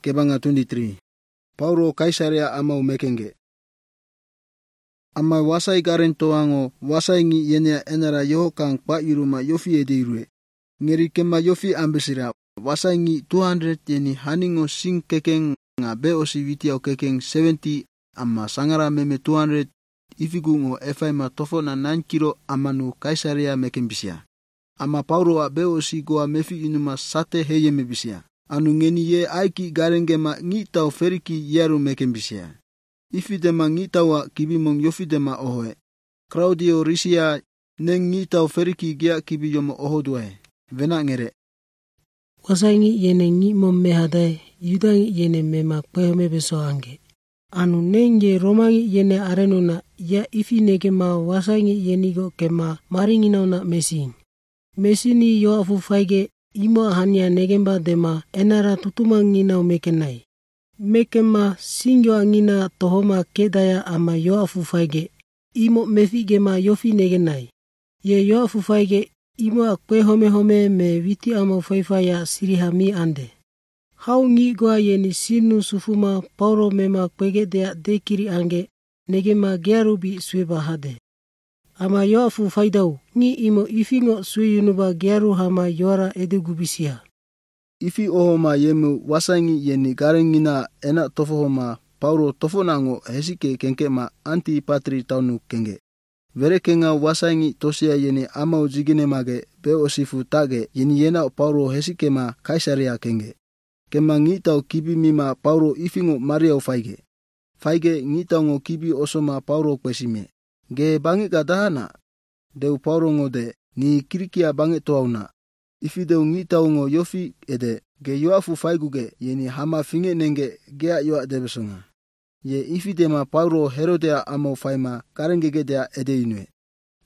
kebanga 23. Paulo Kaisarea amau mekenge. Ama wasai garen toango wasai ngi yenea enara yohokang pa yuruma yofi edeirue. Ngeri kema yofi ambesira wasai ngi 200 yeni haningo sing kekeng nga be osi witiao kekeng 70 ama sangara meme 200 ifigungo efaima tofo na 9 kilo amanu Kaisarea mekembisia. Ama Paulo a be osi goa mefi inuma sate heye mebisia. Anu ngeni ye aiki garengema ngitau feriki yeru mekembisia. Ifidema ngitawa kibimong yofidema ohoe. Claudio Risia neng ngitau feriki gia kibiyomo ohodue. Vena ngere. Wasangi yene ngimom mehadai yudangi yene mema kwehome beso ange. Anu nenge romangi yene arenuna ya ifine kema wasangi yenigo kema maringinauna mesin. Mesini yo afu faige imo hanya negemba dema enara tutuma ngina mekenai. Mekema singyo angina tohoma kedaya ama yo afu faige imo mefigema yofi negenai. Ye yo afu faige imo akwe home me witi ama faifaya sirihami ande. Hau ngi goa yeni sinu sufuma Paulo mema kwegedea dekiri ange negema gearubi sweba hade. Ama yo afu faidau ngi imo ifingo suyunuba gearu hama yora edugubisia. Ifi ohoma yemu wasangi yeni garengina ena tofohoma Paulo tofonango hesike kenkema Antipatri taunu kenge. Verekenga wasangi tosia yeni amau jigine mage be osifu tage yeni yena Paulo hesikema Kaisarea kenge. Kema ngitau kibi mima Paulo ifingo Maria faige. Faige ngitau kibi osoma Paulo kwesime. Ge bangi kadahana deu Paulo ngode ni kirikia bangi toauna. Ifideu ngitau yofi ede ge yoafu faiguge yeni hama finge nenge gea yoa debesonga. Ye ifidema Paulo Herodea amau faima karengegedea ede inue.